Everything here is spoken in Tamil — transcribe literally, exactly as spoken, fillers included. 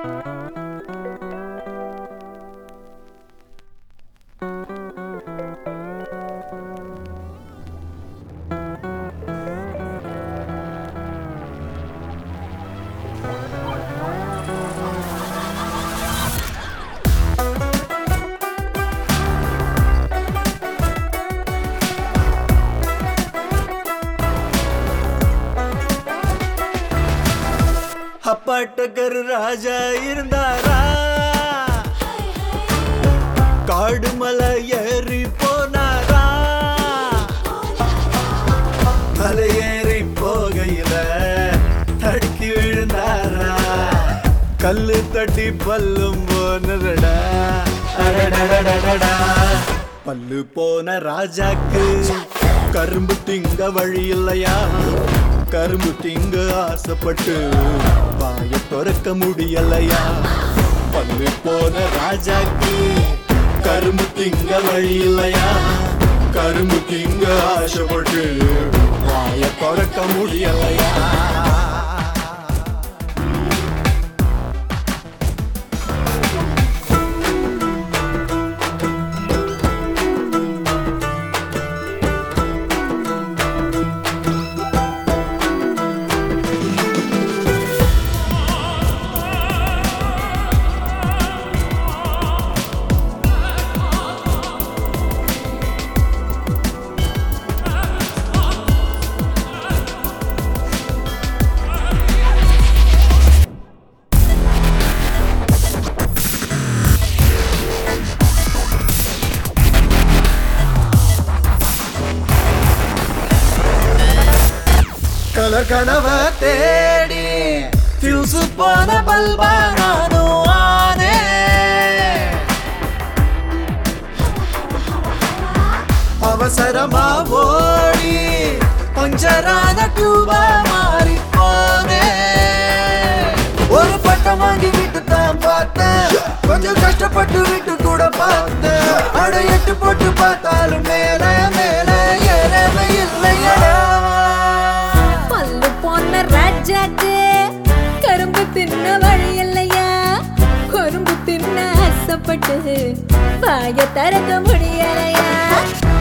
அப்பாட்டக்கர் ராஜா இருந்தாரா காடு மலை ஏறி போனாரா மலை ஏறி போகையில தடுக்கி விழுந்தாரா கல்லு தட்டி பல்லும் போனடா அடடடடடா பல்லு போன ராஜாக்கு கரும்பு திங்க வழி இல்லையா கரும்பு திங்க ஆசைப்பட்டு வாய திறக்க முடியலையா பல்லு போன ராஜாக்கு கரும்பு திங்க வழி இல்லையா கரும்பு திங்க ஆசைப்பட்டு வாய திறக்க முடியலையா கலர் கனவ தேடி ஃபியூஸ் போன பல்பா நானும் ஆனே அவசரமா ஓடி பஞ்சரான டியூபா மாறி போனே ஒரு பட்டம் வாங்கி விட்டு தான் பார்த்தேன் கொஞ்சம் கஷ்டப்பட்டு விட்டு கூட பார்த்தேன் அட எட்டு போட்டு பார்த்தாலும் மேல மேல ஏறவே இல்லையடா ராஜாக்கு கரும்பு தின்ன வழி இல்லையா கரும்பு தின்ன ஆசைப்பட்டு வாய திறக்க முடியலையா